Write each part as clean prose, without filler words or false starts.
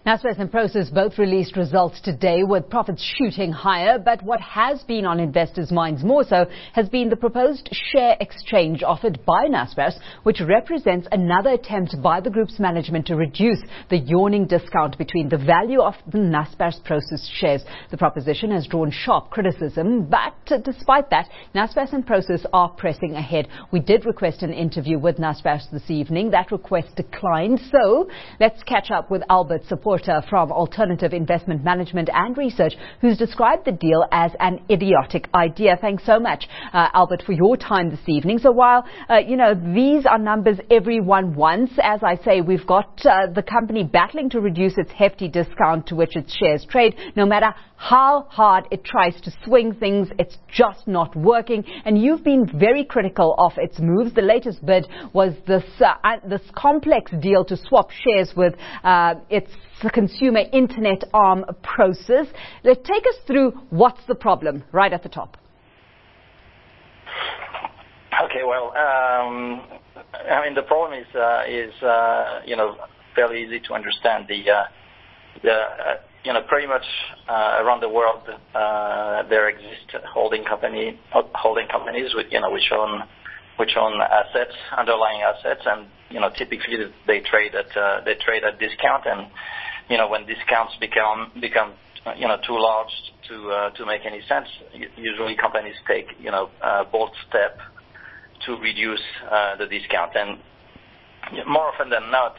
Naspers and Prosus both released results today with profits shooting higher, but what has been on investors' minds more so has been the proposed share exchange offered by Naspers, which represents another attempt by the group's management to reduce the yawning discount between the value of the Naspers Prosus shares. The proposition has drawn sharp criticism, but despite that, Naspers and Prosus are pressing ahead. We did request an interview with Naspers this evening. That request declined, so let's catch up with Albert Support from Alternative Investment Management and Research, who's described the deal as an idiotic idea. Thanks so much, Albert, for your time this evening. So while, these are numbers everyone wants, as I say, we've got the company battling to reduce its hefty discount to which its shares trade. No matter how hard it tries to swing things, it's just not working. And you've been very critical of its moves. The latest bid was this complex deal to swap shares with its consumer internet arm Prosus. Take us through what's the problem right at the top. Okay, well, the problem is fairly easy to understand. Pretty much around the world there exist holding companies with which own assets, underlying assets, and typically they trade at discount, and when discounts become too large to make any sense, usually companies take a bold step to reduce the discount, and more often than not,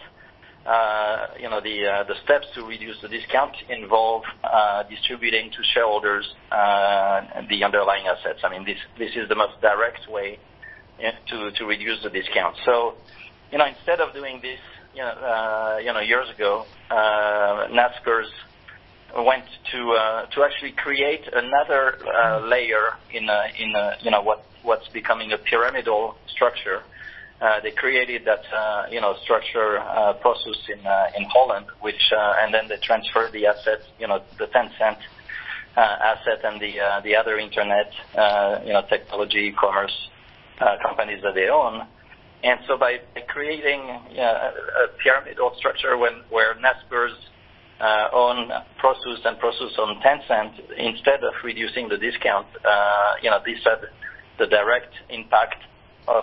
the steps to reduce the discount involve distributing to shareholders the underlying assets. I mean, this is the most direct way to reduce the discount. So, instead of doing this, years ago, Naspers went to actually create another layer in what's becoming a pyramidal structure. They created that structure, Prosus in Holland, which and then they transferred the assets, the Tencent asset and the other internet, technology, commerce companies that they own. And so by creating a pyramidal structure where Naspers own Prosus and Prosus own Tencent, instead of reducing the discount, this had the direct impact of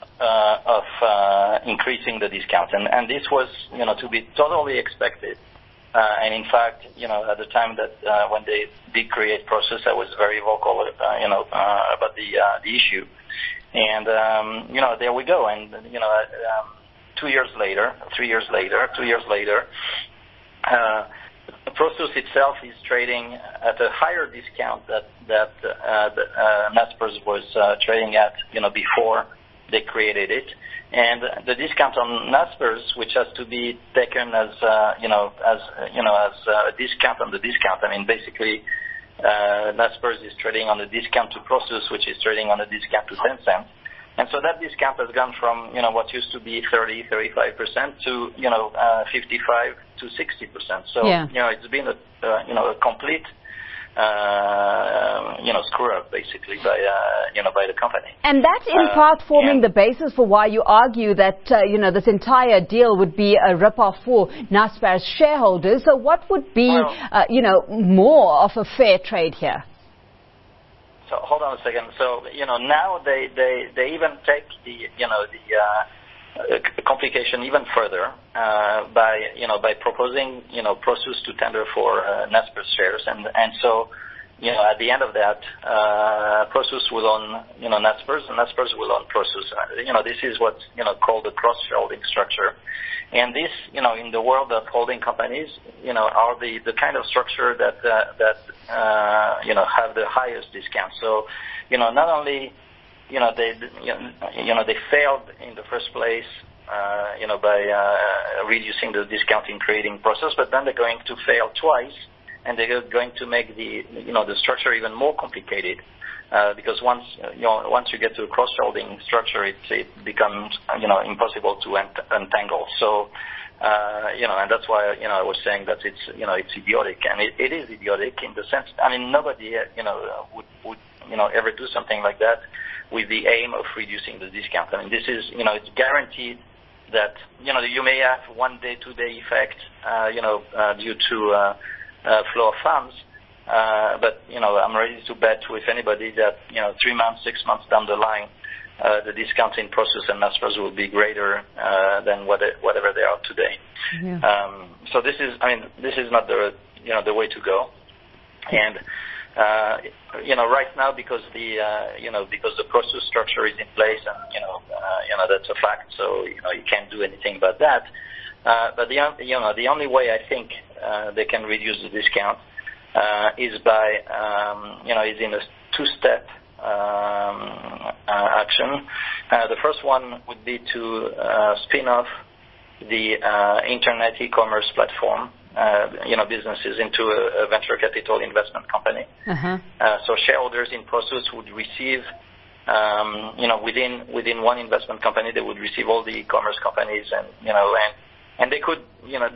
increasing the discount, and this was to be totally expected. And in fact, at the time that when they did create Prosus, I was very vocal, about the issue. And there we go. And 2 years later, Prosus itself is trading at a higher discount that Naspers was trading at, before they created it. And the discount on Naspers, which has to be taken as a discount on the discount. I mean, basically, Naspers is trading on a discount to Prosus, which is trading on a discount to Tencent. And so that discount has gone from, what used to be 30-35% to, 55 to 60%. So, yeah. It's been a complete, screw up basically by the company. And that's in part forming the basis for why you argue that, this entire deal would be a rip-off for Naspers shareholders. So what would be, more of a fair trade here? So hold on a second. So, now they even take the complication even further, by proposing, Prosus to tender for Naspers shares. And so, at the end of that, Prosus will own, Naspers, and Naspers will own Prosus. This is what's, called the cross-shareholding structure. And this, in the world of holding companies, are the kind of structure that have the highest discount. So, not only, they failed in the first place, by reducing the discount in creating Prosus, but then they're going to fail twice, and they're going to make the structure even more complicated, because once you get to a cross-holding structure, it becomes impossible to untangle. So and that's why I was saying that it's idiotic, and it is idiotic in the sense. I mean, nobody would ever do something like that with the aim of reducing the discount. I mean, this is it's guaranteed that, you may have 1 day, 2 day effect, due to flow of funds. But I'm ready to bet with anybody that 3 months, 6 months down the line, the discounts in Prosus and Naspers will be greater than whatever they are today. Yeah. So this is not the way to go. And right now, because the Prosus structure is in place, and that's a fact. So you can't do anything about that. But the only way I think they can reduce the discount is by is in a two-step action. The first one would be to spin off the internet e-commerce platform, businesses into a venture capital investment company. Uh-huh. So shareholders in Prosus would receive, within one investment company, they would receive all the e-commerce companies, and they could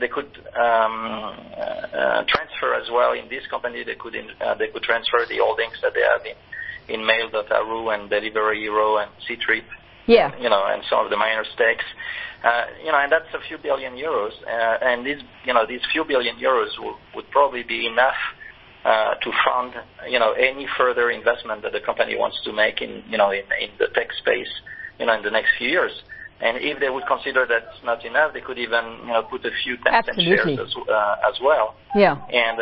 transfer as well in this company. They could transfer the holdings that they have in Mail.ru and Delivery Hero and Ctrip. Yeah. And some of the minor stakes. And that's a few billion euros. And these few billion euros would probably be enough to fund, any further investment that the company wants to make in the tech space, in the next few years. And if they would consider that's not enough, they could even, put a few Tencent shares as well. Yeah.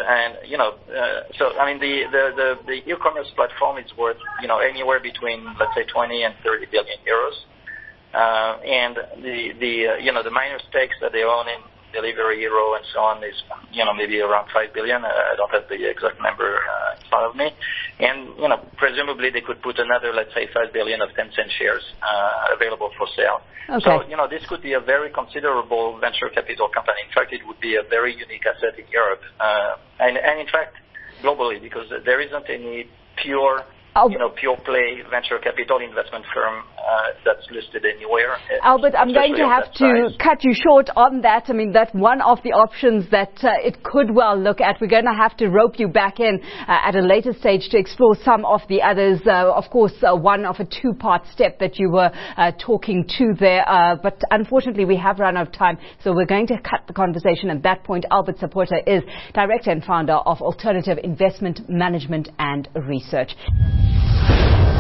So I mean, the e-commerce platform is worth, anywhere between, let's say, 20 and 30 billion euros. And the minor stakes that they own in Delivery Hero and so on is, maybe around 5 billion. I don't have the exact number in front of me. And, presumably they could put another, let's say, 5 billion of Tencent shares available for sale. Okay. So, this could be a very considerable venture capital company. In fact, it would be a very unique asset in Europe. And in fact, globally, because there isn't any pure play venture capital investment firm that's listed anywhere. Albert, I'm going to have to cut you short on that. I mean, that's one of the options that it could well look at. We're going to have to rope you back in at a later stage to explore some of the others. Of course, one of a two-part step that you were talking to there. But unfortunately, we have run out of time, so we're going to cut the conversation at that point. Albert Saporta is Director and Founder of Alternative Investment Management and Research.